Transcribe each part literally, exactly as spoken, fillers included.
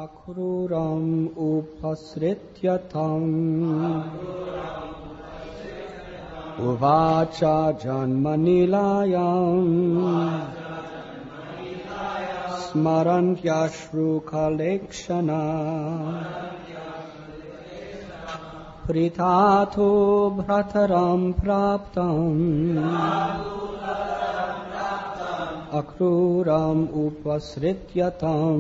Akruram upasrityatam Uvacha janmanilayam Smarantyashru kalekshana Prithatho bhrataram praptam Akruram upasrityatam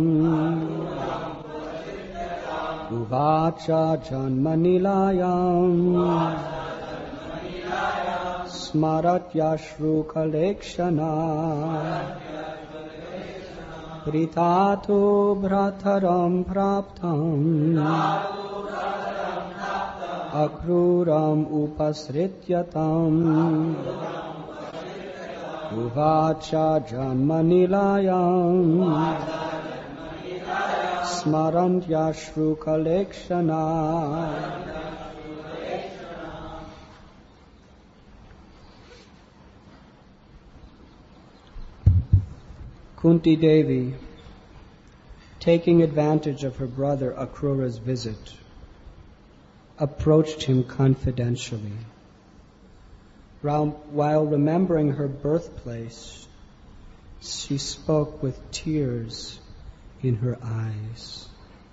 Uvacha janmanilayam Smaratyashru kalekshana Prithatho bhrataram praptam Akruram upasrityatam Uvacha janmanilayam Smarantyashru kalekshana. Kunti Devi, taking advantage of her brother Akrura's visit, approached him confidentially. While remembering her birthplace, she spoke with tears in her eyes.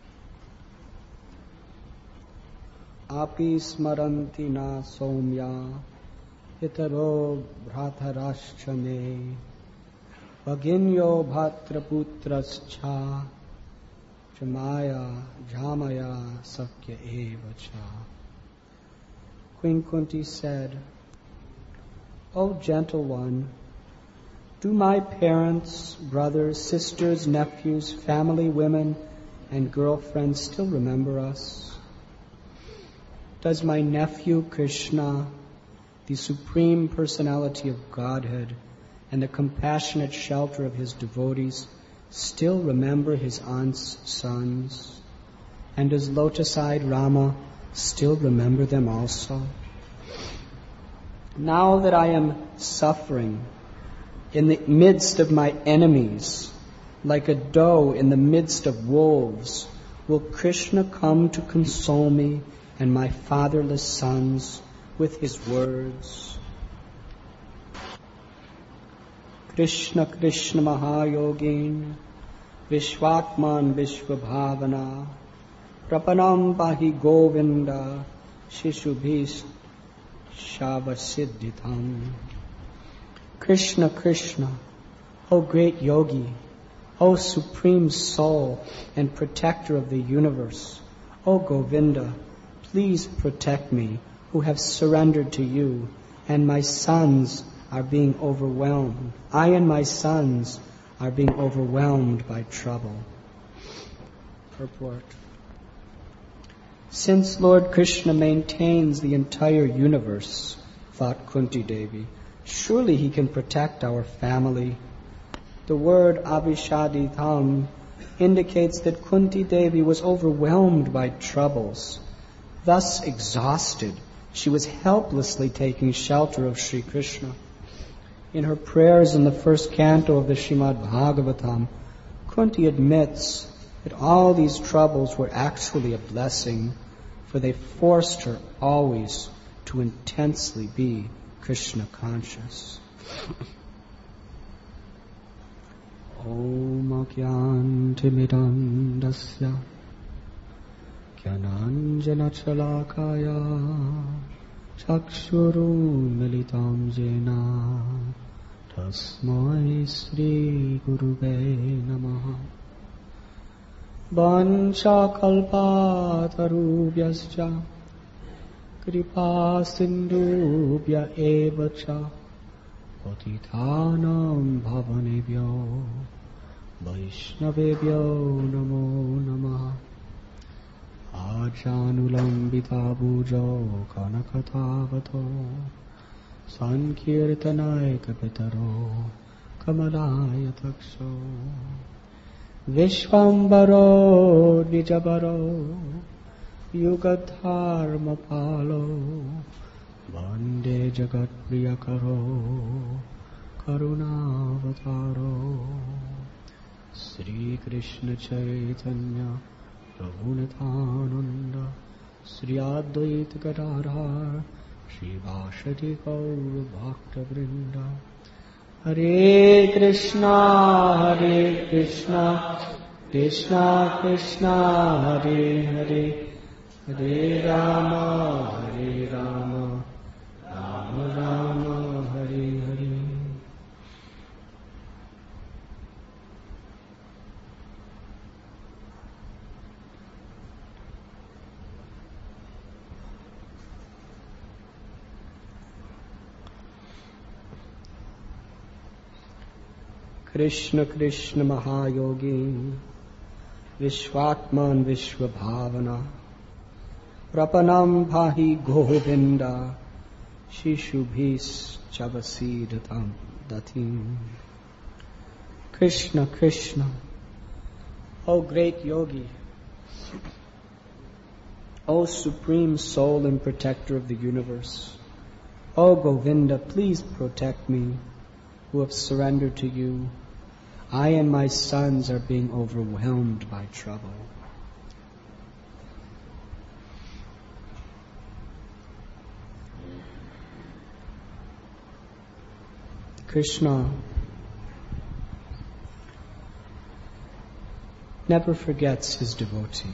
Api smaranti na somya hitaro bhratarashchame Bhaginyo bhatraputrascha jamaya jamaya sakya evacha. Queen Kunti said, O gentle one, do my parents, brothers, sisters, nephews, family, women, and girlfriends still remember us? Does my nephew Krishna, the Supreme Personality of Godhead, and the compassionate shelter of his devotees, still remember his aunt's sons? And does lotus-eyed Rama still remember them also? Now that I am suffering in the midst of my enemies, like a doe in the midst of wolves, will Krishna come to console me and my fatherless sons with his words? Krishna Krishna Mahayogin Vishwatman Vishwabhavana Prapanam Pahi Govinda Shishubhis Shavasiddhitam. Krishna Krishna, O great yogi, O supreme soul and protector of the universe, O Govinda, please protect me who have surrendered to you, and my sons are being overwhelmed. I and my sons are being overwhelmed by trouble. Purport. Since Lord Krishna maintains the entire universe, thought Kunti Devi, surely he can protect our family. The word Avishaditam indicates that Kunti Devi was overwhelmed by troubles. Thus exhausted, she was helplessly taking shelter of Sri Krishna. In her prayers in the first canto of the Srimad Bhagavatam, Kunti admits that all these troubles were actually a blessing, for they forced her always to intensely be Krishna conscious. Om Agyantimidam Dasya Gyananjana Chalakaya Chakshuru Militam Jena Tasmai Sri Gurube Namaha. Vancha kalpatarubhyascha kripa sindhubhya evacha patithanam bhavanebhyo vaishnavebhyo namo namaha. Ajanulambita bhujo kanakatavato sankirtanaya kapitaro kamalaya taksho Vishvambaro Nijabaro Yugadharma Palo Vande Jagat Priyakaro Karunavataro Sri Krishna Chaitanya Raghunathananda Sri Advaita Gadadhar Srivasati Gaur Bhakta Vrinda. Hare Krishna, Hare Krishna, Krishna Krishna, Hare Hare, Hare Rama, Hare Rama, Rama Rama, Hare Hare. Krishna Krishna Mahayogi Vishwatman Vishwabhavana Prapanam Pahi Govinda Shishubhis Chavasidatam Datim. Krishna Krishna, O great yogi, O supreme soul and protector of the universe, O Govinda, please protect me who have surrendered to you. I and my sons are being overwhelmed by trouble. Krishna never forgets his devotee.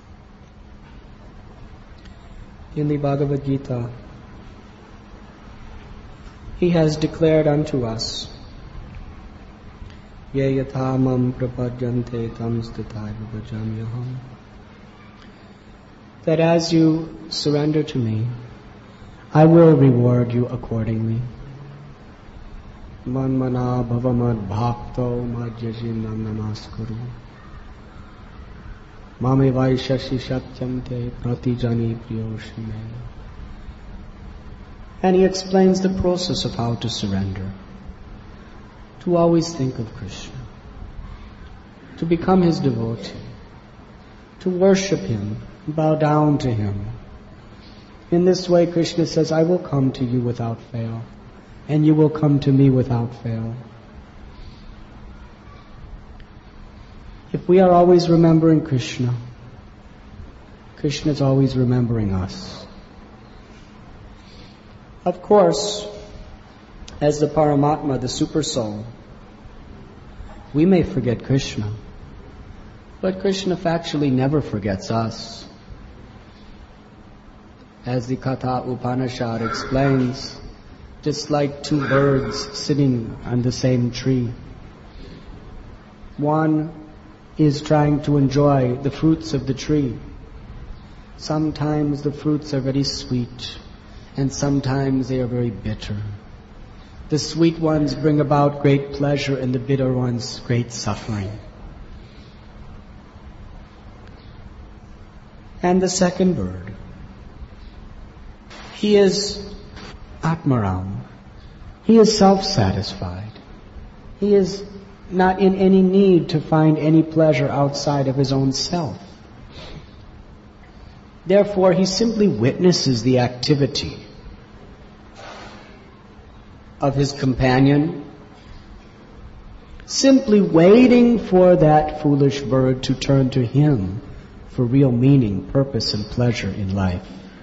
In the Bhagavad Gita, he has declared unto us, Ye yatha mam prapadyante tam stithaiva bhajamyaham, that as you surrender to me, I will reward you accordingly. Manmana bhavamad bhakto madhyajinam namaskuru mame vaishashi satyam te pratijani priyoshime. And he explains the process of how to surrender. To always think of Krishna, to become his devotee, to worship him, bow down to him. In this way, Krishna says, I will come to you without fail, and you will come to me without fail. If we are always remembering Krishna, Krishna is always remembering us. Of course, as the Paramatma, the Super Soul, we may forget Krishna, but Krishna factually never forgets us. As the Katha Upanishad explains, just like two birds sitting on the same tree. One is trying to enjoy the fruits of the tree. Sometimes the fruits are very sweet, and sometimes they are very bitter. The sweet ones bring about great pleasure, and the bitter ones great suffering. And the second bird, he is Atmaram. He is self-satisfied. He is not in any need to find any pleasure outside of his own self. Therefore, he simply witnesses the activity of his companion, simply waiting for that foolish bird to turn to him for real meaning, purpose, and pleasure in life.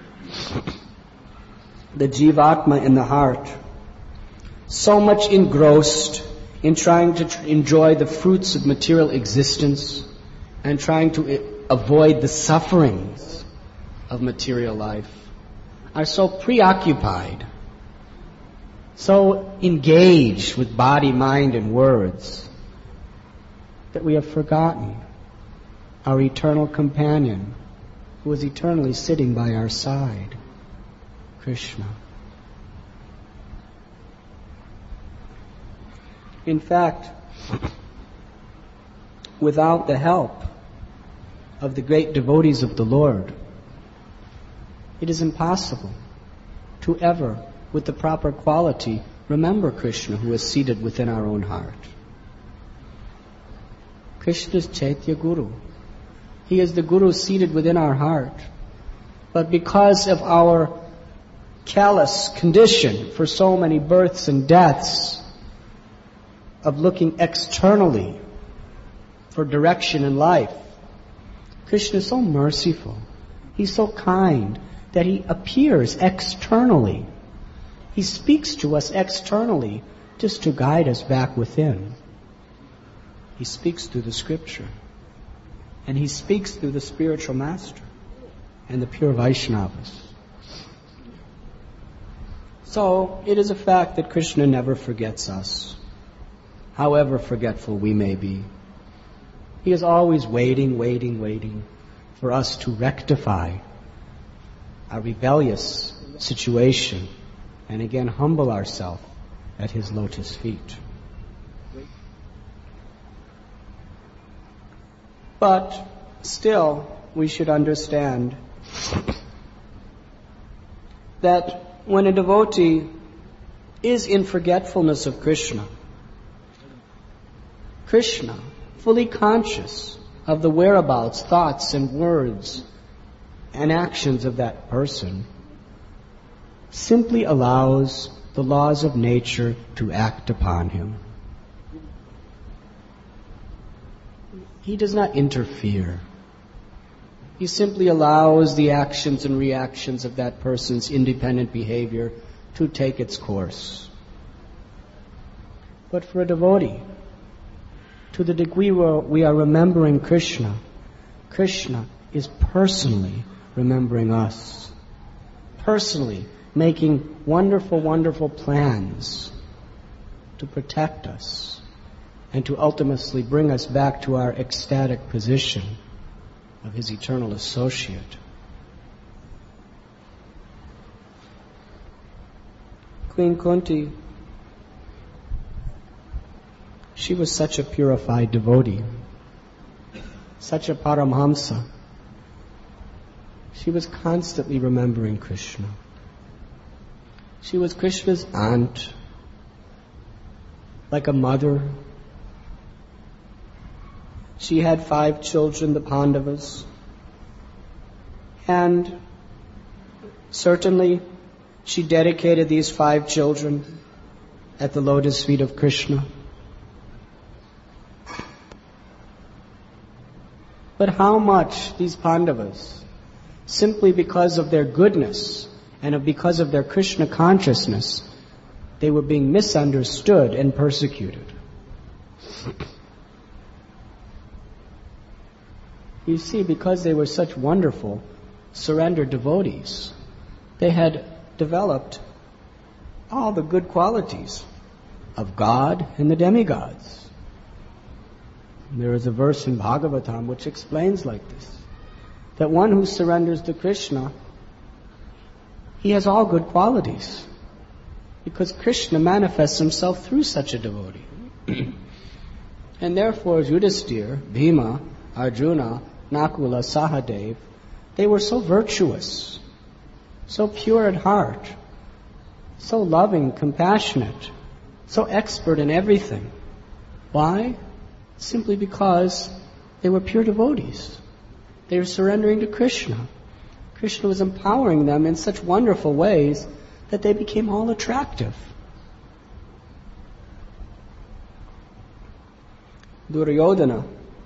The Jivatma in the heart, so much engrossed in trying to tr- enjoy the fruits of material existence and trying to I- avoid the sufferings of material life, are so preoccupied, so engaged with body, mind, and words, that we have forgotten our eternal companion who is eternally sitting by our side, Krishna. In fact, without the help of the great devotees of the Lord, it is impossible to ever, with the proper quality, remember Krishna who is seated within our own heart. Krishna is Chaitya Guru. He is the Guru seated within our heart. But because of our callous condition for so many births and deaths, of looking externally for direction in life, Krishna is so merciful. He's so kind that he appears externally. He speaks to us externally just to guide us back within. He speaks through the scripture. And he speaks through the spiritual master and the pure Vaishnavas. So it is a fact that Krishna never forgets us, however forgetful we may be. He is always waiting, waiting, waiting for us to rectify our rebellious situation and again humble ourselves at his lotus feet. But still, we should understand that when a devotee is in forgetfulness of Krishna, Krishna, fully conscious of the whereabouts, thoughts, and words and actions of that person, simply allows the laws of nature to act upon him. He does not interfere. He simply allows the actions and reactions of that person's independent behavior to take its course. But for a devotee, to the degree where we are remembering Krishna, Krishna is personally remembering us, personally making wonderful, wonderful plans to protect us and to ultimately bring us back to our ecstatic position of his eternal associate. Queen Kunti, she was such a purified devotee, such a Paramhamsa. She was constantly remembering Krishna. She was Krishna's aunt, like a mother. She had five children, the Pandavas. And certainly she dedicated these five children at the lotus feet of Krishna. But how much these Pandavas, simply because of their goodness and of because of their Krishna consciousness, they were being misunderstood and persecuted. You see, because they were such wonderful, surrendered devotees, they had developed all the good qualities of God and the demigods. There is a verse in Bhagavatam which explains like this, that one who surrenders to Krishna, he has all good qualities, because Krishna manifests himself through such a devotee. And therefore Yudhisthira, Bhima, Arjuna, Nakula, Sahadev, they were so virtuous, so pure at heart, so loving, compassionate, so expert in everything. Why? Simply because they were pure devotees. They were surrendering to Krishna. Krishna was empowering them in such wonderful ways that they became all attractive. Duryodhana,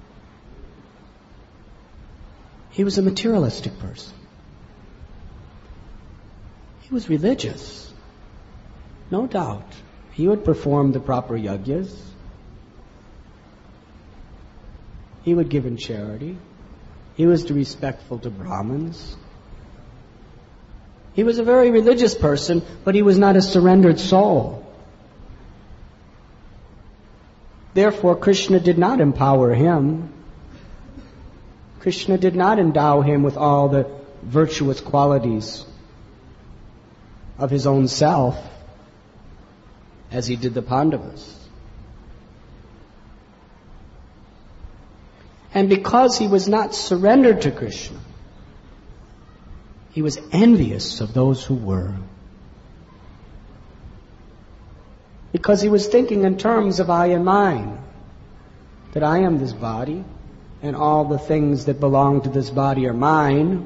he was a materialistic person. He was religious, no doubt. He would perform the proper yagyas. He would give in charity. He was respectful to Brahmins. He was a very religious person, but he was not a surrendered soul. Therefore, Krishna did not empower him. Krishna did not endow him with all the virtuous qualities of his own self as he did the Pandavas. And because he was not surrendered to Krishna, he was envious of those who were. Because he was thinking in terms of I and mine, that I am this body, and all the things that belong to this body are mine.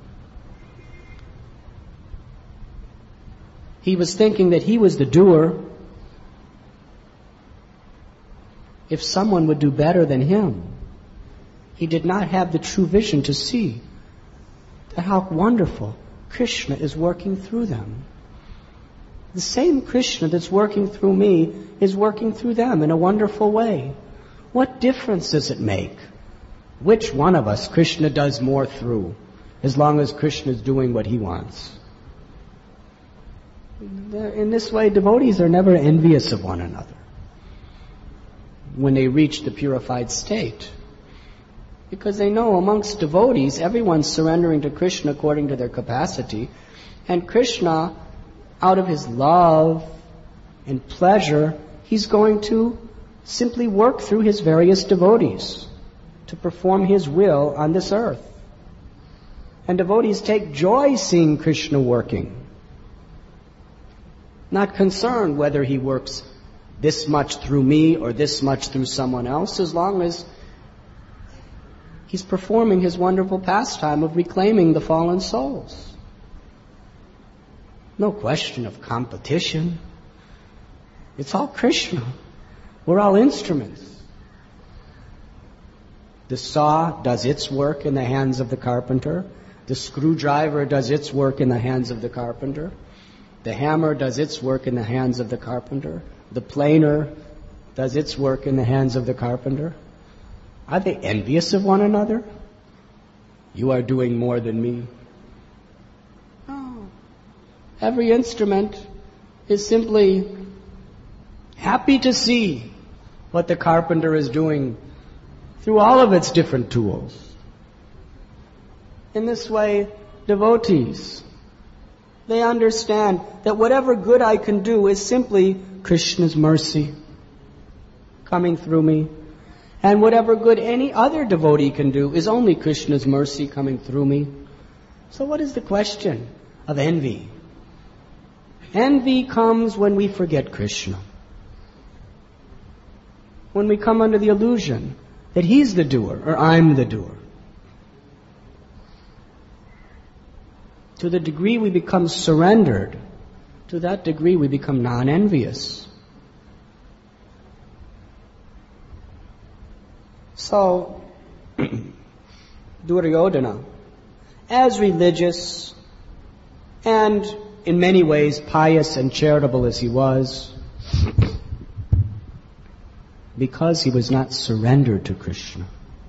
He was thinking that he was the doer. If someone would do better than him, He did not have the true vision to see that how wonderful Krishna is working through them. The same Krishna that's working through me is working through them in a wonderful way. What difference does it make which one of us Krishna does more through, as long as Krishna is doing what he wants? In this way, devotees are never envious of one another when they reach the purified state, because they know amongst devotees, everyone's surrendering to Krishna according to their capacity, and Krishna, out of his love and pleasure, he's going to simply work through his various devotees to perform his will on this earth. And devotees take joy seeing Krishna working, not concerned whether he works this much through me or this much through someone else, as long as he's performing his wonderful pastime of reclaiming the fallen souls. No question of competition. It's all Krishna. We're all instruments. The saw does its work in the hands of the carpenter. The screwdriver does its work in the hands of the carpenter. The hammer does its work in the hands of the carpenter. The planer does its work in the hands of the carpenter. Are they envious of one another? You are doing more than me. No. Every instrument is simply happy to see what the carpenter is doing through all of its different tools. In this way, devotees, they understand that whatever good I can do is simply Krishna's mercy coming through me. And whatever good any other devotee can do is only Krishna's mercy coming through me. So what is the question of envy? Envy comes when we forget Krishna. When we come under the illusion that he's the doer or I'm the doer. To the degree we become surrendered, to that degree we become non-envious. So, Duryodhana, as religious and in many ways pious and charitable as he was, because he was not surrendered to Krishna,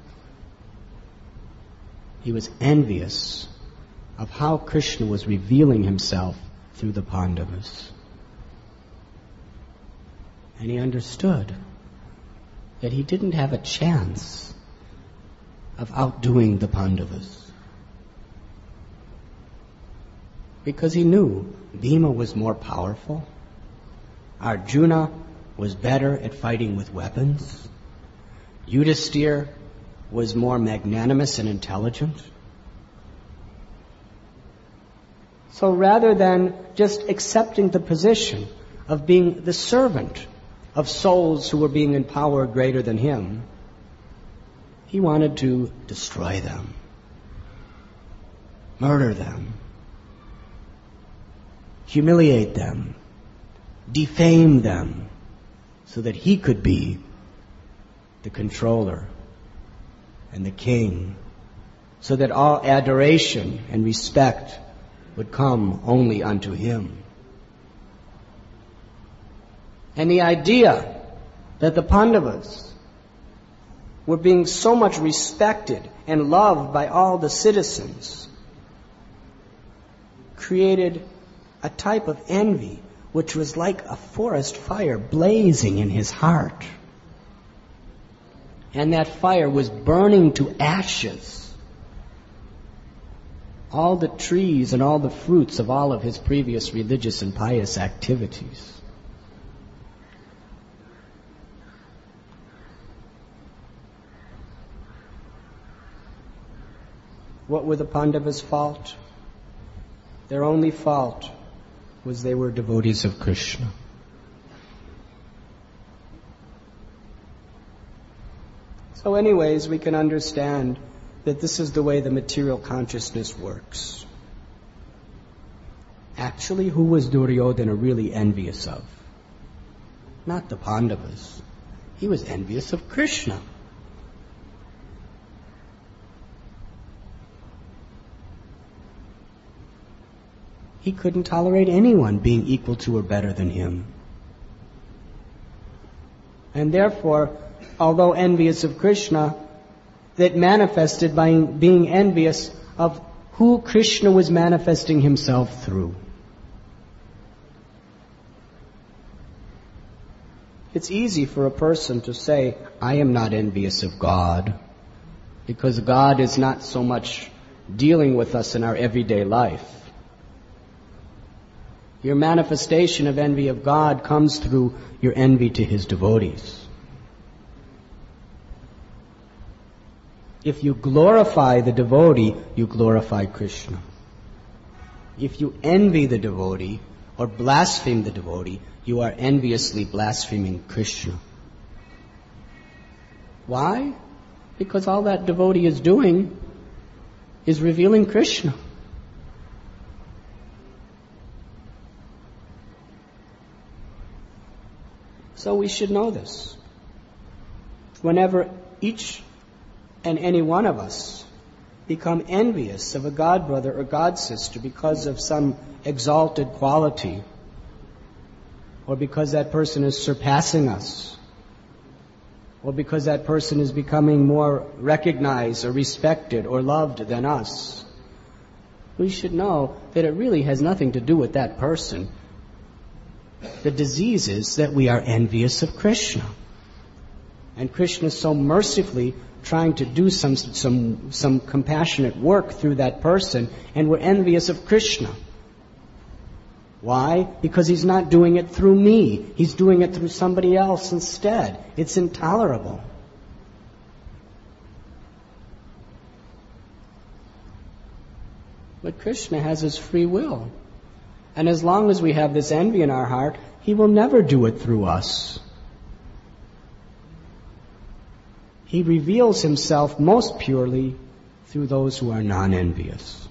he was envious of how Krishna was revealing himself through the Pandavas. And he understood that he didn't have a chance of outdoing the Pandavas, because he knew Bhima was more powerful, Arjuna was better at fighting with weapons, Yudhisthira was more magnanimous and intelligent. So rather than just accepting the position of being the servant of souls who were being in power greater than him, he wanted to destroy them, murder them, humiliate them, defame them, so that he could be the controller and the king, so that all adoration and respect would come only unto him. And the idea that the Pandavas were being so much respected and loved by all the citizens created a type of envy which was like a forest fire blazing in his heart. And that fire was burning to ashes all the trees and all the fruits of all of his previous religious and pious activities. What were the Pandavas' fault? Their only fault was they were devotees of Krishna. So anyways, we can understand that this is the way the material consciousness works. Actually, who was Duryodhana really envious of? Not the Pandavas. He was envious of Krishna. He couldn't tolerate anyone being equal to or better than him. And therefore, although envious of Krishna, that manifested by being envious of who Krishna was manifesting himself through. It's easy for a person to say, I am not envious of God, because God is not so much dealing with us in our everyday life. Your manifestation of envy of God comes through your envy to His devotees. If you glorify the devotee, you glorify Krishna. If you envy the devotee or blaspheme the devotee, you are enviously blaspheming Krishna. Why? Because all that devotee is doing is revealing Krishna. So we should know this. Whenever each and any one of us become envious of a god brother or god sister because of some exalted quality, or because that person is surpassing us, or because that person is becoming more recognized or respected or loved than us, we should know that it really has nothing to do with that person. The disease is that we are envious of Krishna. And Krishna is so mercifully trying to do some, some, some compassionate work through that person, and we're envious of Krishna. Why? Because He's not doing it through me. He's doing it through somebody else instead. It's intolerable. But Krishna has His free will. And as long as we have this envy in our heart, He will never do it through us. He reveals Himself most purely through those who are non-envious.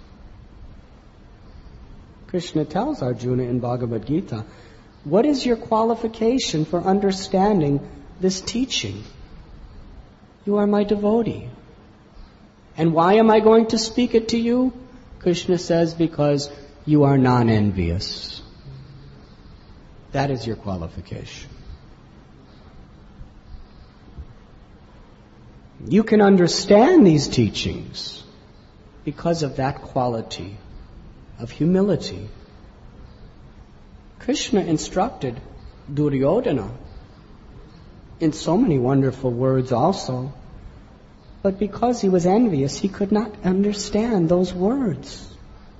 Krishna tells Arjuna in Bhagavad Gita, what is your qualification for understanding this teaching? You are my devotee. And why am I going to speak it to you? Krishna says, because you are non-envious. That is your qualification. You can understand these teachings because of that quality of humility. Krishna instructed Duryodhana in so many wonderful words also, but because he was envious, he could not understand those words.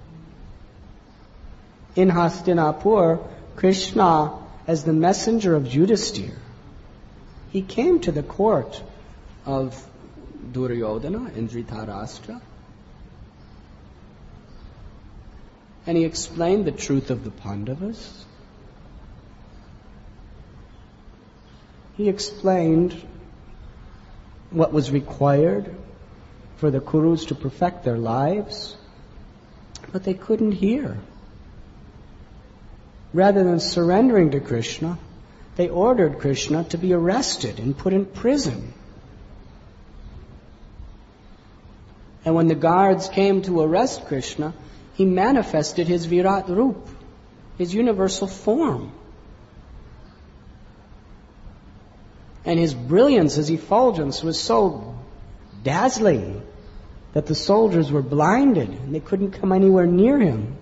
In Hastinapur, Krishna, as the messenger of Yudhisthira, he came to the court of Duryodhana and Dhritarashtra, and he explained the truth of the Pandavas. He explained what was required for the Kurus to perfect their lives, but they couldn't hear. Rather than surrendering to Krishna, they ordered Krishna to be arrested and put in prison. And when the guards came to arrest Krishna, he manifested his Virat Roop, his universal form. And his brilliance, his effulgence was so dazzling that the soldiers were blinded and they couldn't come anywhere near him.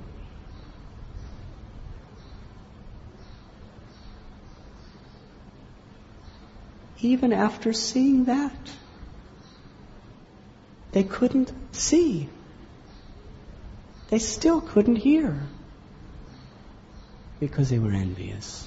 Even after seeing that, they couldn't see. They still couldn't hear because they were envious.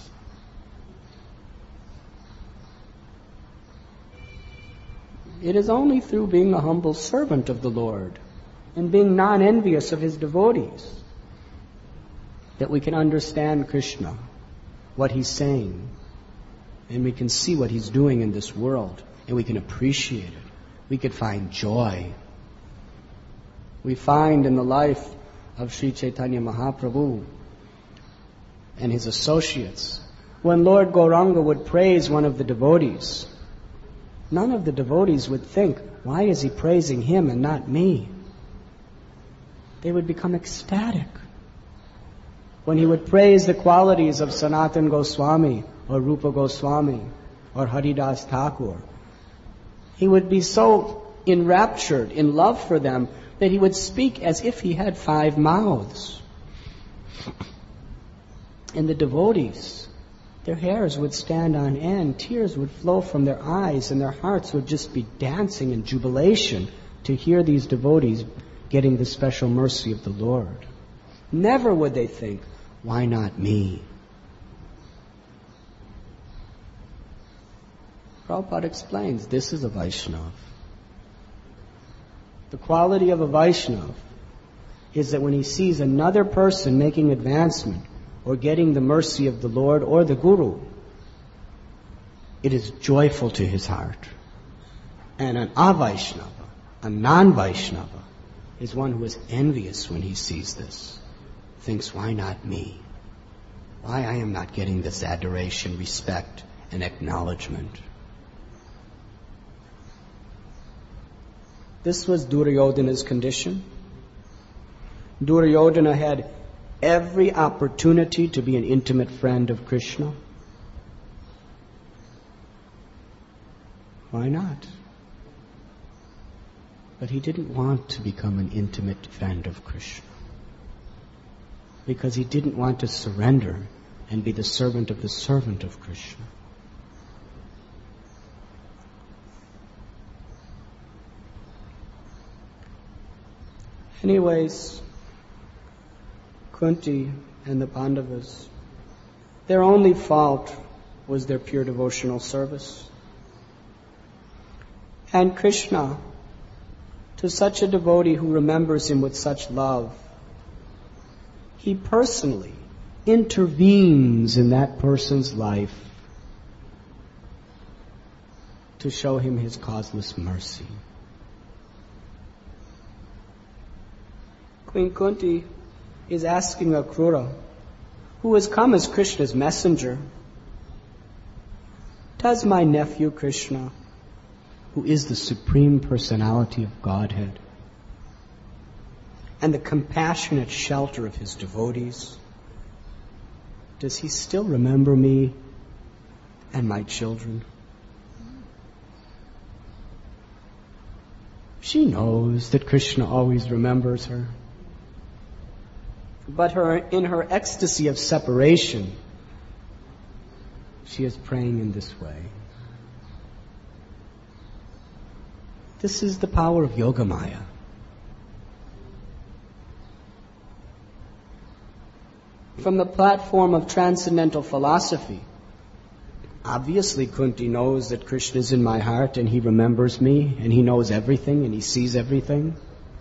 It is only through being a humble servant of the Lord and being non-envious of His devotees that we can understand Krishna, what He's saying, and we can see what He's doing in this world, and we can appreciate it. We could find joy. We find in the life of Sri Chaitanya Mahaprabhu and his associates, when Lord Gauranga would praise one of the devotees, none of the devotees would think, why is he praising him and not me? They would become ecstatic. when he would praise the qualities of Sanatan Goswami or Rupa Goswami or Haridas Thakur, he would be so enraptured, in love for them, that he would speak as if he had five mouths. And the devotees, their hairs would stand on end, tears would flow from their eyes, and their hearts would just be dancing in jubilation to hear these devotees getting the special mercy of the Lord. Never would they think, why not me? Prabhupada explains, this is a Vaishnava. The quality of a Vaishnava is that when he sees another person making advancement or getting the mercy of the Lord or the Guru, it is joyful to his heart. And an Avaishnava, a non-Vaishnava, is one who is envious when he sees this. Thinks, why not me? Why I am not getting this adoration, respect, and acknowledgement? This was Duryodhana's condition. Duryodhana had every opportunity to be an intimate friend of Krishna. Why not? But he didn't want to become an intimate friend of Krishna, because he didn't want to surrender and be the servant of the servant of Krishna. Anyways, Kunti and the Pandavas, their only fault was their pure devotional service. And Krishna, to such a devotee who remembers him with such love, he personally intervenes in that person's life to show him his causeless mercy. Queen Kunti is asking Akrura, who has come as Krishna's messenger, does my nephew Krishna, who is the Supreme Personality of Godhead and the compassionate shelter of his devotees, does he still remember me and my children? She knows that Krishna always remembers her. But her, in her ecstasy of separation, she is praying in this way. This is the power of Yogamaya. From the platform of transcendental philosophy, obviously Kunti knows that Krishna is in my heart and he remembers me and he knows everything and he sees everything.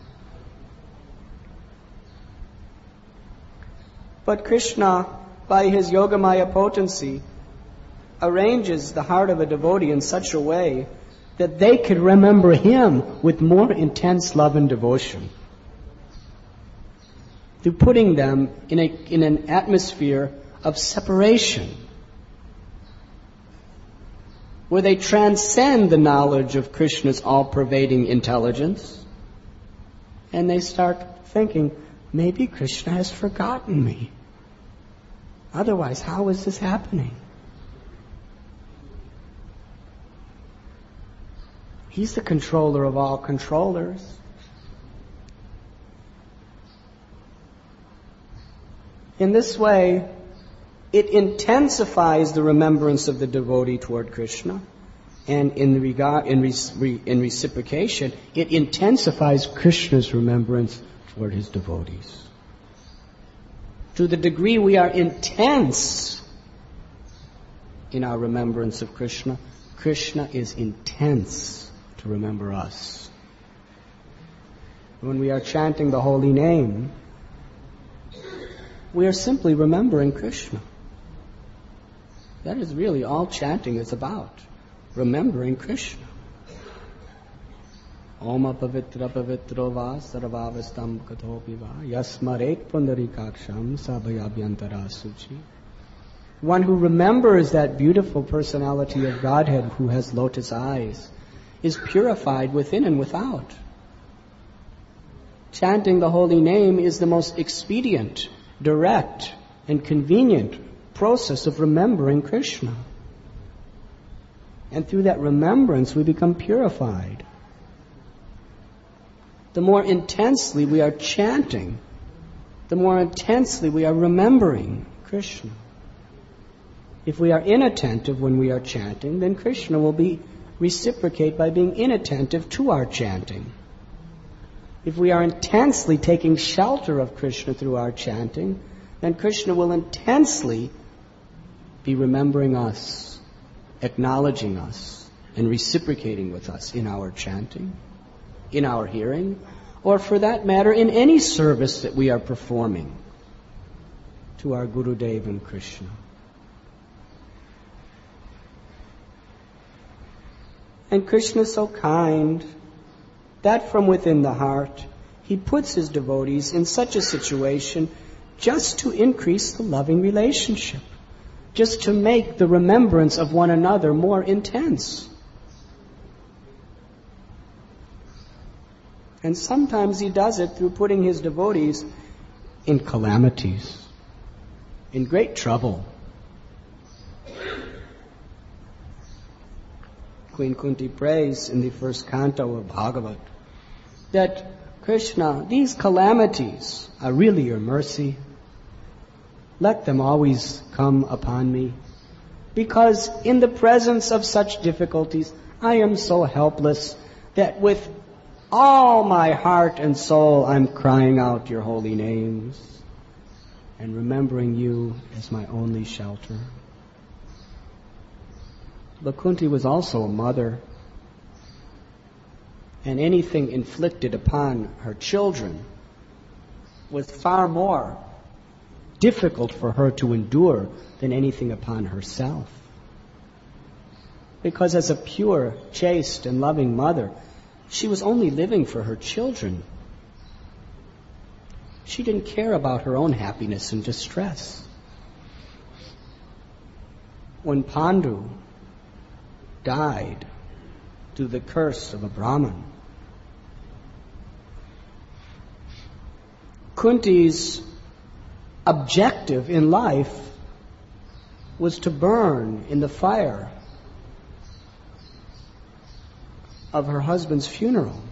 But Krishna, by his Yogamaya potency, arranges the heart of a devotee in such a way that they could remember him with more intense love and devotion, through putting them in, a, in an atmosphere of separation, where they transcend the knowledge of Krishna's all-pervading intelligence, and they start thinking, maybe Krishna has forgotten me. Otherwise, how is this happening? He's the controller of all controllers. In this way, it intensifies the remembrance of the devotee toward Krishna, and in regard, in, re, in reciprocation, it intensifies Krishna's remembrance toward his devotees. To the degree we are intense in our remembrance of Krishna, Krishna is intense to remember us. When we are chanting the holy name, we are simply remembering Krishna. That is really all chanting is about, remembering Krishna. Om apavitra pavitro va sarvavastam kathopi va yasmaret pundarikaksham sabhayabhyantara suchi. One who remembers that beautiful personality of Godhead who has lotus eyes is purified within and without. Chanting the holy name is the most expedient, direct, and convenient process of remembering Krishna. And through that remembrance, we become purified. The more intensely we are chanting, the more intensely we are remembering Krishna. If we are inattentive when we are chanting, then Krishna will be reciprocate by being inattentive to our chanting. If we are intensely taking shelter of Krishna through our chanting, then Krishna will intensely be remembering us, acknowledging us, and reciprocating with us in our chanting, in our hearing, or for that matter, in any service that we are performing to our Gurudev and Krishna. And Krishna is so kind that from within the heart, He puts His devotees in such a situation just to increase the loving relationship, just to make the remembrance of one another more intense. And sometimes He does it through putting His devotees in calamities, in great trouble. Queen Kunti prays in the first canto of Bhagavat that Krishna, these calamities are really your mercy. Let them always come upon me, because in the presence of such difficulties, I am so helpless that with all my heart and soul I'm crying out your holy names and remembering you as my only shelter. But Kunti was also a mother, and anything inflicted upon her children was far more difficult for her to endure than anything upon herself. Because as a pure, chaste, and loving mother, she was only living for her children. She didn't care about her own happiness and distress. When Pandu died through the curse of a Brahmin, Kunti's objective in life was to burn in the fire of her husband's funeral.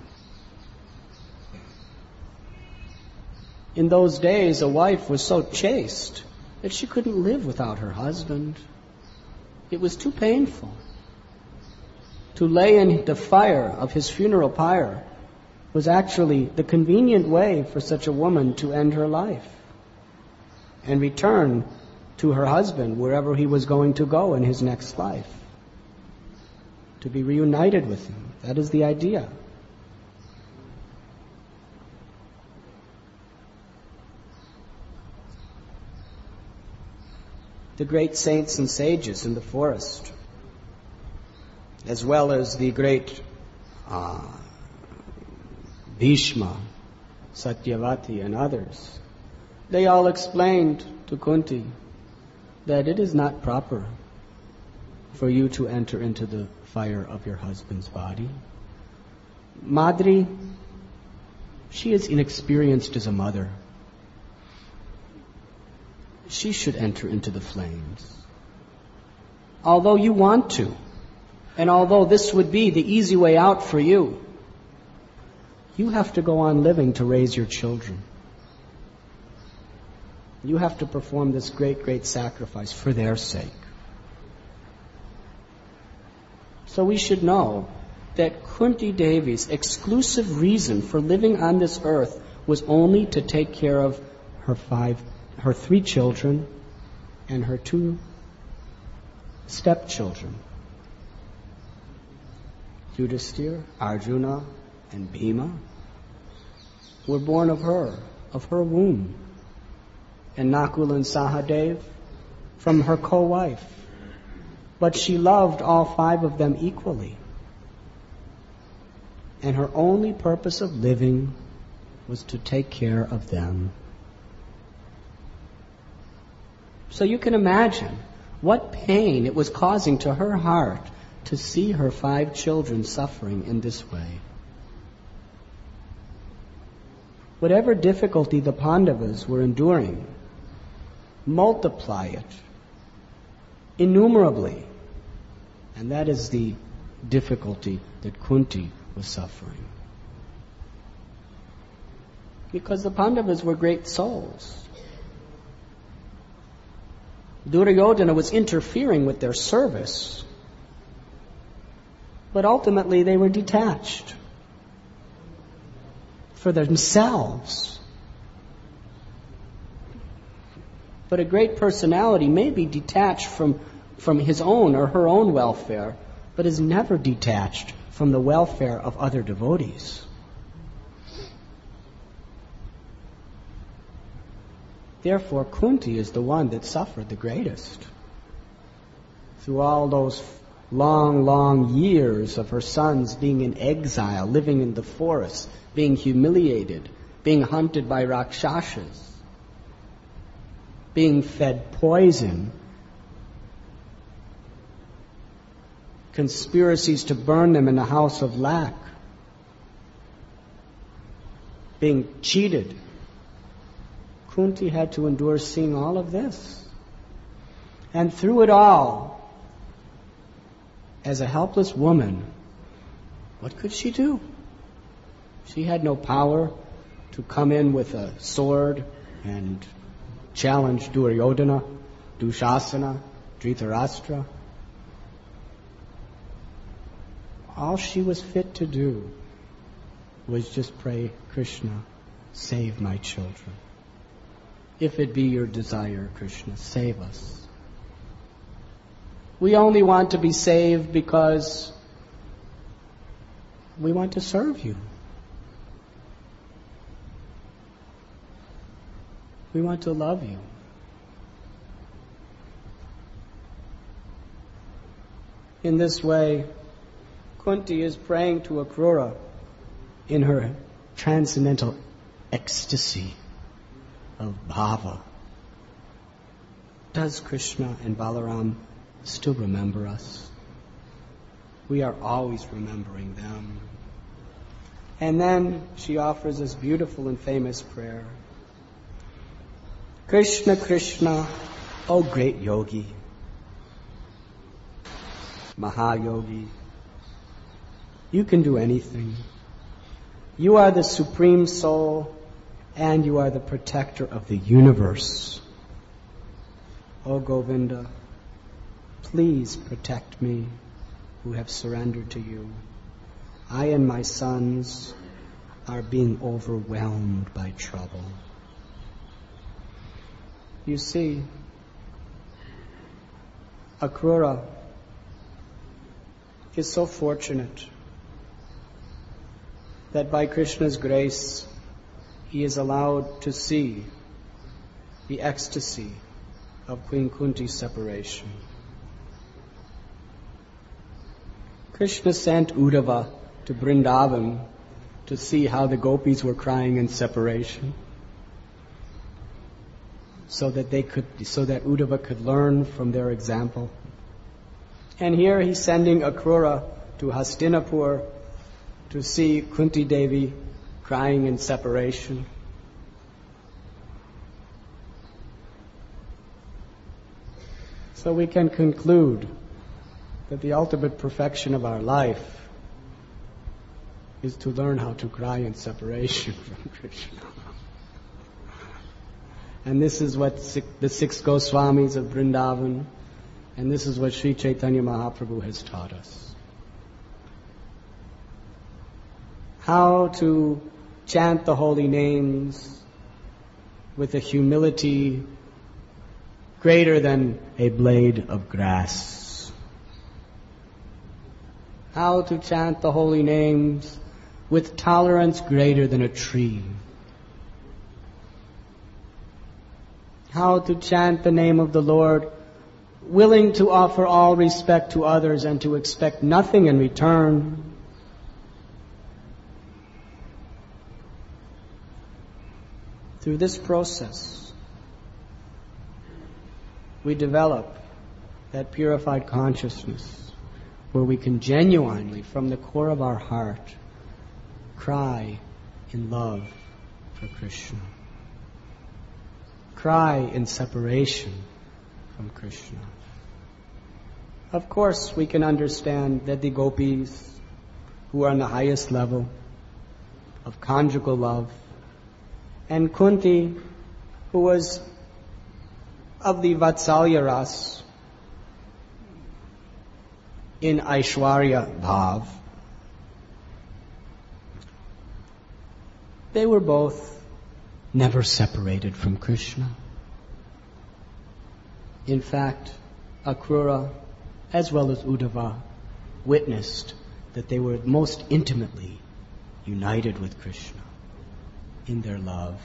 In those days, a wife was so chaste that she couldn't live without her husband. It was too painful. To lay in the fire of his funeral pyre was actually the convenient way for such a woman to end her life and return to her husband wherever he was going to go in his next life, to be reunited with him. That is the idea. The great saints and sages in the forest, as well as the great uh, Bhishma, Satyavati, and others, they all explained to Kunti that it is not proper for you to enter into the fire of your husband's body. Madri, she is inexperienced as a mother. She should enter into the flames. Although you want to, and although this would be the easy way out for you, you have to go on living to raise your children. You have to perform this great, great sacrifice for their sake. So we should know that Kunti Devi's exclusive reason for living on this earth was only to take care of her five, her three children and her two stepchildren. Yudhisthira, Arjuna, and Bhima were born of her, of her womb, and Nakula and Sahadev from her co-wife. But she loved all five of them equally. And her only purpose of living was to take care of them. So you can imagine what pain it was causing to her heart to see her five children suffering in this way. Whatever difficulty the Pandavas were enduring, multiply it innumerably. And that is the difficulty that Kunti was suffering. Because the Pandavas were great souls. Duryodhana was interfering with their service, but ultimately they were detached for themselves. But a great personality may be detached from, from his own or her own welfare, but is never detached from the welfare of other devotees. Therefore, Kunti is the one that suffered the greatest. Through all those long, long years of her sons being in exile, living in the forest, being humiliated, being hunted by Rakshasas, being fed poison, conspiracies to burn them in the house of lac, being cheated. Kunti had to endure seeing all of this. And through it all, as a helpless woman, what could she do? She had no power to come in with a sword and challenge Duryodhana, Dushasana, Dhritarashtra. All she was fit to do was just pray, Krishna, save my children. If it be your desire, Krishna, save us. We only want to be saved because we want to serve you. We want to love you. In this way, Kunti is praying to Akrura in her transcendental ecstasy of bhava. Does Krishna and Balaram still remember us? We are always remembering them. And then she offers this beautiful and famous prayer. Krishna, Krishna, O great yogi, Mahayogi, you can do anything. You are the supreme soul, and you are the protector of the universe. O Govinda, please protect me, who have surrendered to you. I and my sons are being overwhelmed by trouble. You see, Akrura is so fortunate that by Krishna's grace, he is allowed to see the ecstasy of Queen Kunti's separation. Krishna sent Uddhava to Vrindavan to see how the gopis were crying in separation, so that they could, so that Uddhava could learn from their example. And here he's sending Akrura to Hastinapur to see Kunti Devi crying in separation. So we can conclude that the ultimate perfection of our life is to learn how to cry in separation from Krishna. And this is what the six Goswamis of Vrindavan, and this is what Sri Chaitanya Mahaprabhu has taught us. How to chant the holy names with a humility greater than a blade of grass. How to chant the holy names with tolerance greater than a tree. How to chant the name of the Lord, willing to offer all respect to others and to expect nothing in return. Through this process, we develop that purified consciousness where we can genuinely, from the core of our heart, cry in love for Krishna. cry in separation from Krishna. Of course, we can understand that the gopis, who are on the highest level of conjugal love, and Kunti, who was of the Vatsalya ras in Aishwarya Bhav, they were both never separated from Krishna. In fact, Akrura as well as Uddhava witnessed that they were most intimately united with Krishna in their love.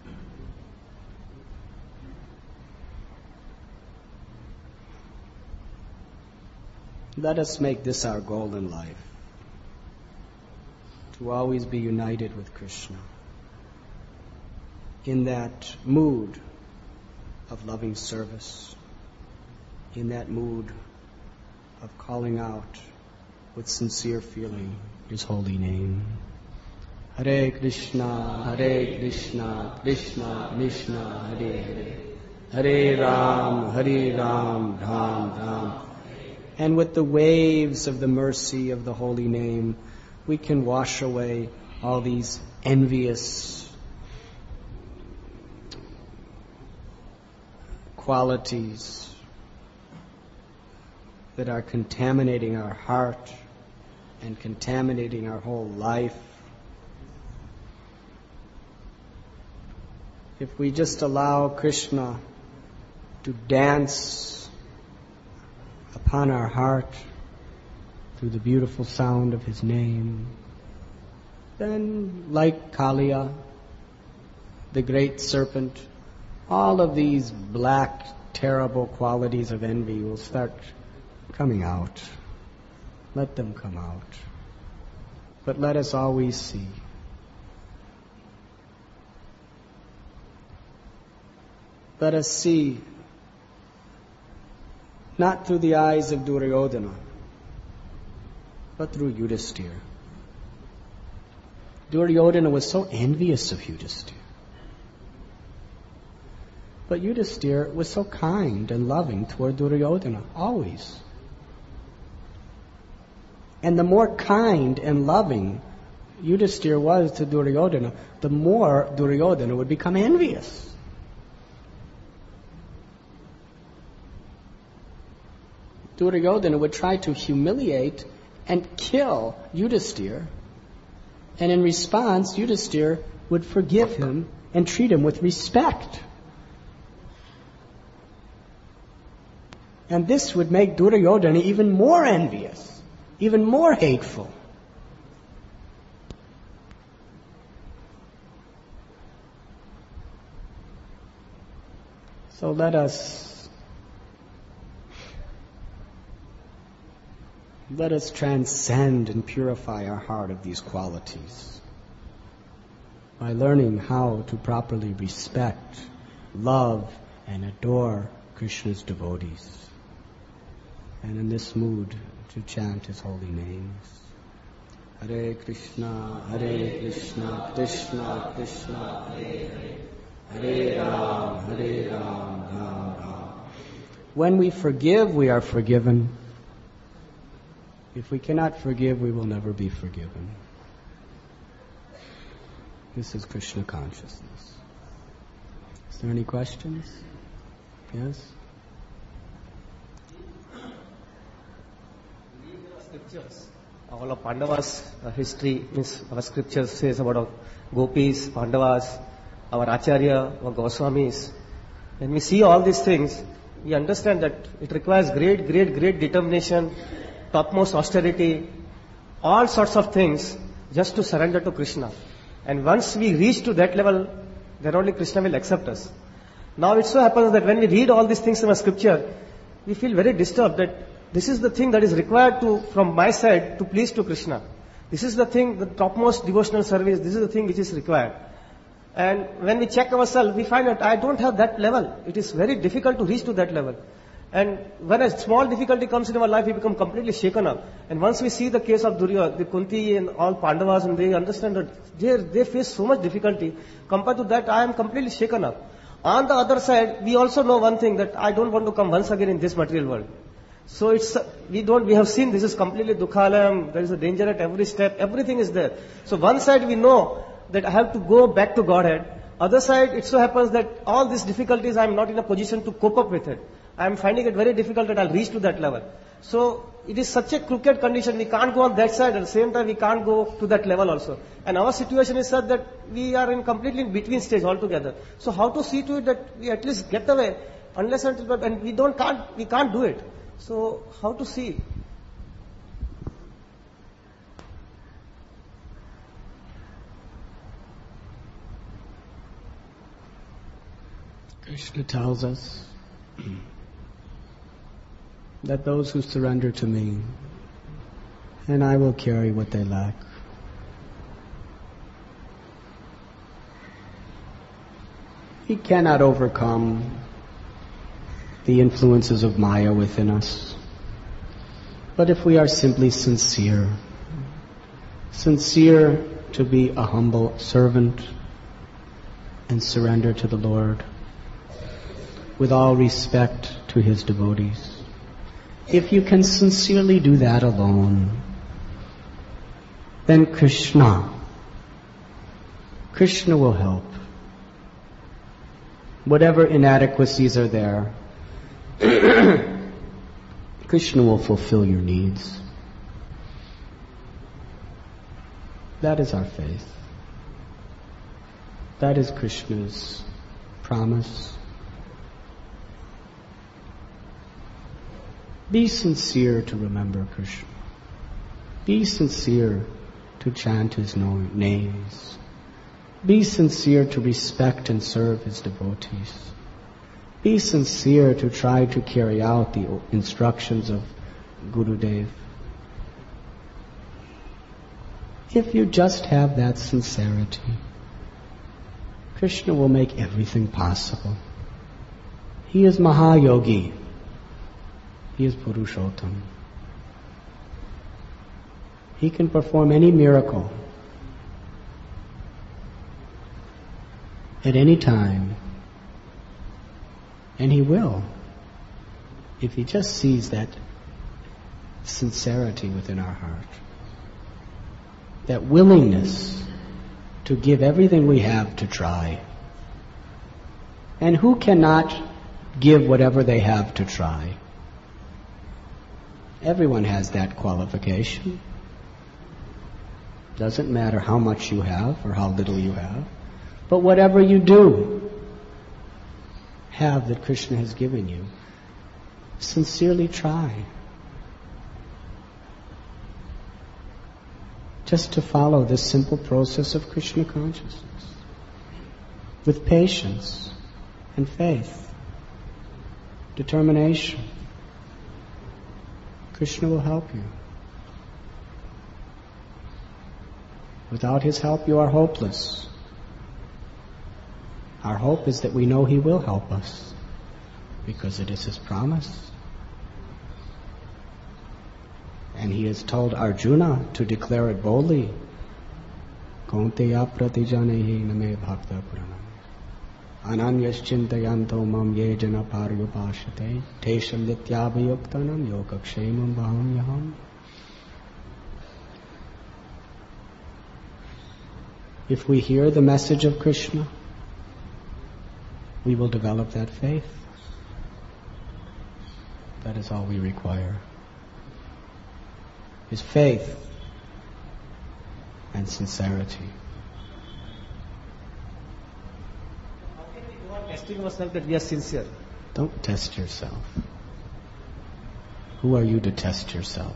Let us make this our goal in life, to always be united with Krishna in that mood of loving service, in that mood of calling out with sincere feeling His holy name. Hare Krishna, Hare Krishna, Krishna Krishna, Hare Hare, Hare Ram, Hare Ram, Ram Ram. And with the waves of the mercy of the holy name, we can wash away all these envious qualities that are contaminating our heart and contaminating our whole life. If we just allow Krishna to dance upon our heart through the beautiful sound of His name, then like Kaliya, the great serpent, all of these black, terrible qualities of envy will start coming out. Let them come out. But let us always see let us see not through the eyes of Duryodhana, but through Yudhisthira. Duryodhana was so envious of Yudhisthira. But Yudhisthira was so kind and loving toward Duryodhana, always. And the more kind and loving Yudhisthira was to Duryodhana, the more Duryodhana would become envious. Duryodhana would try to humiliate and kill Yudhisthira, and in response, Yudhisthira would forgive him and treat him with respect. And this would make Duryodhana even more envious, even more hateful. So let us let us transcend and purify our heart of these qualities by learning how to properly respect, love, and adore Krishna's devotees. And in this mood, to chant His holy names. Hare Krishna, Hare Krishna, Krishna Krishna, Hare Hare, Hare Ram, Hare Ram, Ram Ram. When we forgive, we are forgiven. If we cannot forgive, we will never be forgiven. This is Krishna consciousness. Is there any questions? Yes? Scriptures. All of Pandavas' uh, history, means our scriptures says about our gopis, Pandavas, our Acharya, our Goswamis. When we see all these things, we understand that it requires great, great, great determination, topmost austerity, all sorts of things just to surrender to Krishna. And once we reach to that level, then only Krishna will accept us. Now it so happens that when we read all these things in the scripture, we feel very disturbed that this is the thing that is required to, from my side, to please to Krishna. This is the thing, the topmost devotional service, this is the thing which is required. And when we check ourselves, we find that I don't have that level. It is very difficult to reach to that level. And when a small difficulty comes in our life, we become completely shaken up. And once we see the case of Duryodhana, the Kunti and all Pandavas, and they understand that they, they face so much difficulty. Compared to that, I am completely shaken up. On the other side, we also know one thing, that I don't want to come once again in this material world. So it's, uh, we don't, we have seen this is completely dukhalayam, there is a danger at every step, everything is there. So one side we know that I have to go back to Godhead. Other side, it so happens that all these difficulties I am not in a position to cope up with it. I am finding it very difficult that I'll reach to that level. So it is such a crooked condition, we can't go on that side, at the same time we can't go to that level also. And our situation is such that we are in completely in between stage altogether. So how to see to it that we at least get away, unless until, and we don't, can't, we can't do it. So how to see? Krishna tells us that those who surrender to me, and I will carry what they lack. He cannot overcome the influences of Maya within us. But if we are simply sincere, sincere to be a humble servant and surrender to the Lord, with all respect to His devotees, if you can sincerely do that alone, then Krishna, Krishna will help. Whatever inadequacies are there, Krishna will fulfill your needs. That is our faith. That is Krishna's promise. Be sincere to remember Krishna. Be sincere to chant His names. Be sincere to respect and serve His devotees. Be sincere to try to carry out the instructions of Gurudev. If you just have that sincerity, Krishna will make everything possible. He is Mahayogi. He is Purushottam. He can perform any miracle at any time, and He will, if He just sees that sincerity within our heart, that willingness to give everything we have to try. And who cannot give whatever they have to try? Everyone has that qualification. Doesn't matter how much you have or how little you have. But whatever you do have that Krishna has given you, sincerely try. Just to follow this simple process of Krishna consciousness with patience and faith, determination. Krishna will help you. Without His help, you are hopeless. Our hope is that we know He will help us, because it is His promise. And He has told Arjuna to declare it boldly. Kaunteya pratijanehi name bhakta puranam. Ananyas chintayanto mam ye jana paryupashate tesham nityabhayuktanam yogakshemam baham. If we hear the message of Krishna, we will develop that faith. That is all we require. Is faith and sincerity. How can we go on testing ourselves that we are sincere? Don't test yourself. Who are you to test yourself?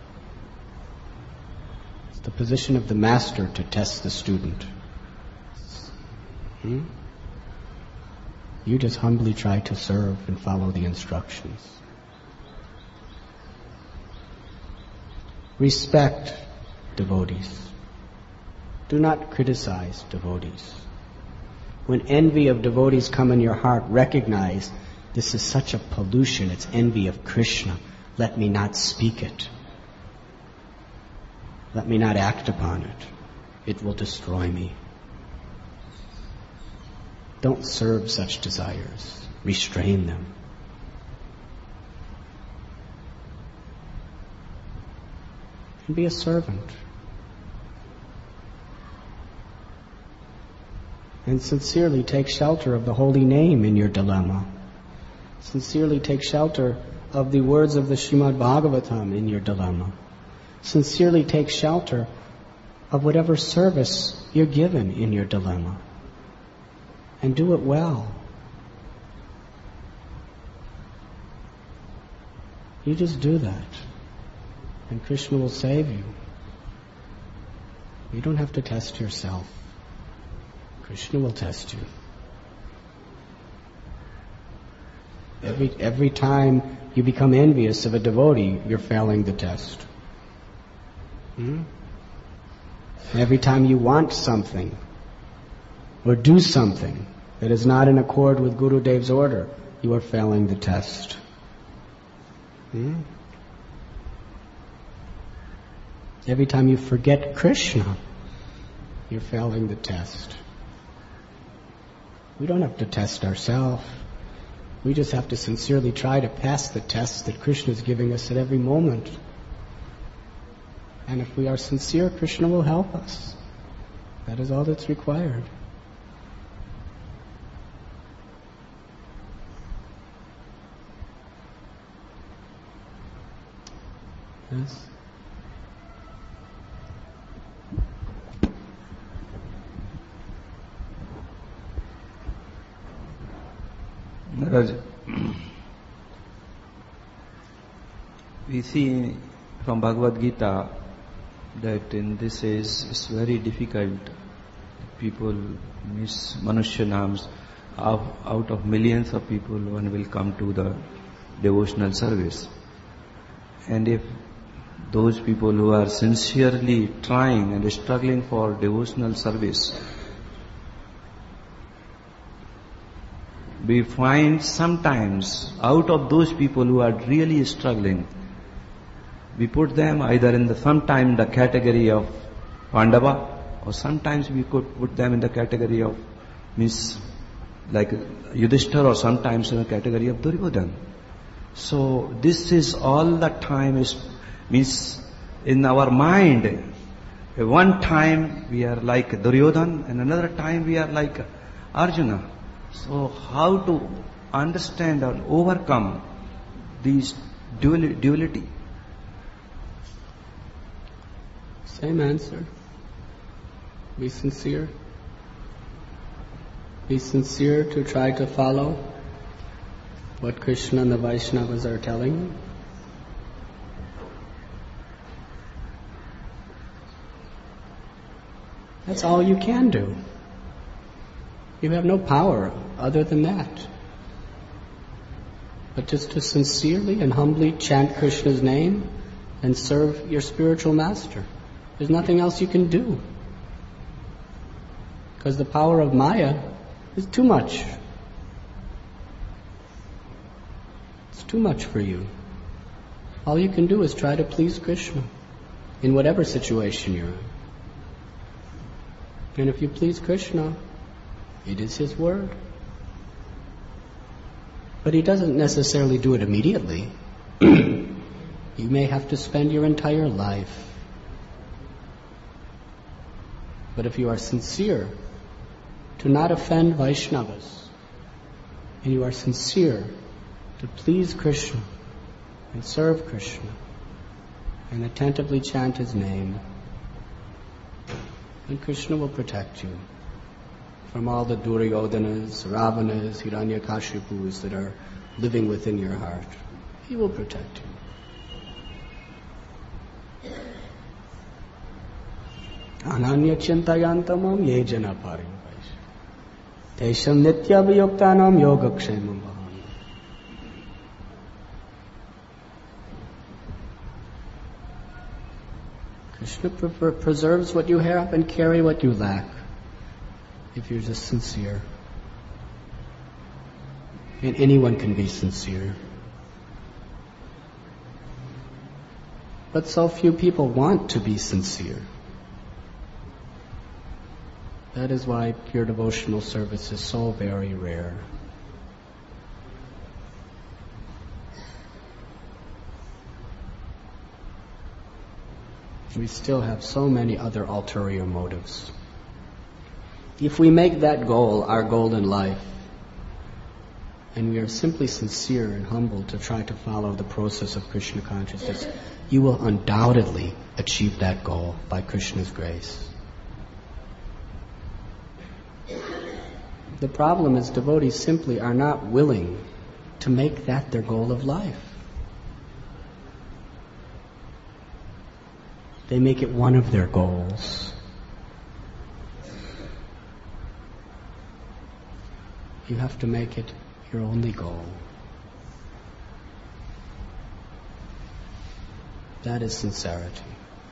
It's the position of the master to test the student. Hmm? You just humbly try to serve and follow the instructions. Respect devotees. Do not criticize devotees. When envy of devotees come in your heart, recognize this is such a pollution. It's envy of Krishna. Let me not speak it. Let me not act upon it. It will destroy me. Don't serve such desires. Restrain them. And be a servant. And sincerely take shelter of the holy name in your dilemma. Sincerely take shelter of the words of the Srimad Bhagavatam in your dilemma. Sincerely take shelter of whatever service you're given in your dilemma. And do it well. You just do that. And Krishna will save you. You don't have to test yourself. Krishna will test you. Every, every time you become envious of a devotee, you're failing the test. Hmm? Every time you want something or do something that is not in accord with Guru Dev's order, you are failing the test. Hmm? Every time you forget Krishna, you're failing the test. We don't have to test ourselves. We just have to sincerely try to pass the tests that Krishna is giving us at every moment. And if we are sincere, Krishna will help us. That is all that's required. Yes? Maharaj, we see from Bhagavad Gita that in this age it's very difficult. People miss Manushya Nams. Out of millions of people, one will come to the devotional service. And if those people who are sincerely trying and struggling for devotional service, we find sometimes out of those people who are really struggling, we put them either in the sometime the category of Pandava, or sometimes we could put them in the category of means like Yudhishthira, or sometimes in the category of Duryodhana. So this is all the time is means in our mind. One time we are like Duryodhana, and another time we are like Arjuna. So how to understand and overcome these dual- duality? Same answer. Be sincere. Be sincere to try to follow what Krishna and the Vaishnavas are telling you. That's all you can do. You have no power other than that. But just to sincerely and humbly chant Krishna's name and serve your spiritual master. There's nothing else you can do. Because the power of Maya is too much. It's too much for you. All you can do is try to please Krishna in whatever situation you're in. And if you please Krishna, it is His word. But He doesn't necessarily do it immediately. You may have to spend your entire life. But if you are sincere to not offend Vaishnavas, and you are sincere to please Krishna and serve Krishna and attentively chant His name, then Krishna will protect you from all the Duryodhanas, Ravanas, Hiranyakashipus that are living within your heart. He will protect you. Ananya chintayantamam ye jana parimvaish. Tesham nitya viyoktanam yogakshemam bhavami. Krishna pre- preserves what you have and carry what you lack, if you're just sincere. And anyone can be sincere. But so few people want to be sincere. That is why pure devotional service is so very rare. We still have so many other ulterior motives. If we make that goal our goal in life, and we are simply sincere and humble to try to follow the process of Krishna consciousness, you will undoubtedly achieve that goal by Krishna's grace. The problem is devotees simply are not willing to make that their goal of life. They make it one of their goals. You have to make it your only goal. That is sincerity.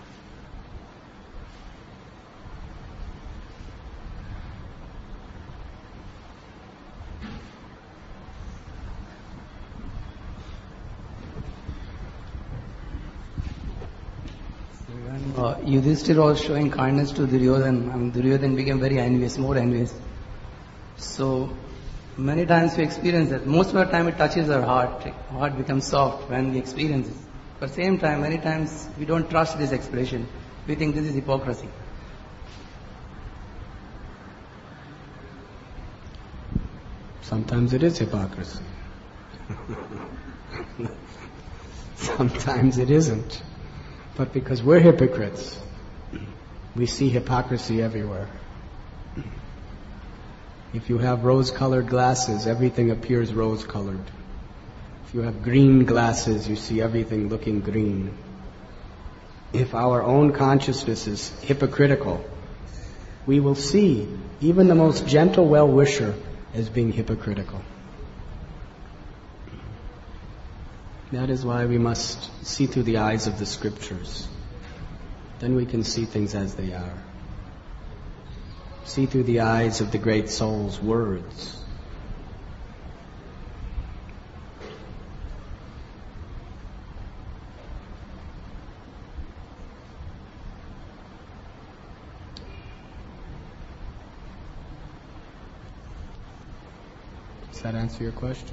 Uh, Yudhishthira was showing kindness to Duryodhan, and Duryodhan became very envious, more envious. So, many times we experience that. Most of the time it touches our heart. Our heart becomes soft when we experience it. But at the same time, many times we don't trust this expression. We think this is hypocrisy. Sometimes it is hypocrisy. Sometimes it isn't. But because we're hypocrites, we see hypocrisy everywhere. If you have rose-colored glasses, everything appears rose-colored. If you have green glasses, you see everything looking green. If our own consciousness is hypocritical, we will see even the most gentle well-wisher as being hypocritical. That is why we must see through the eyes of the scriptures. Then we can see things as they are. See through the eyes of the great soul's words. Does that answer your question?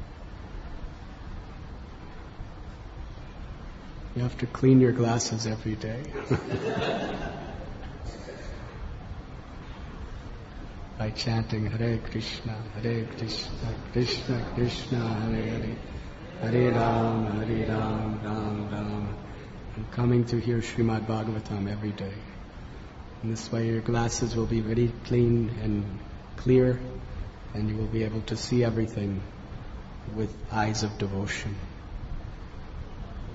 You have to clean your glasses every day. By chanting Hare Krishna, Hare Krishna, Krishna Krishna, Hare Hare, Hare Ram, Hare Ram, Ram Ram, and coming to hear Srimad Bhagavatam every day. In this way your glasses will be very clean and clear, and you will be able to see everything with eyes of devotion.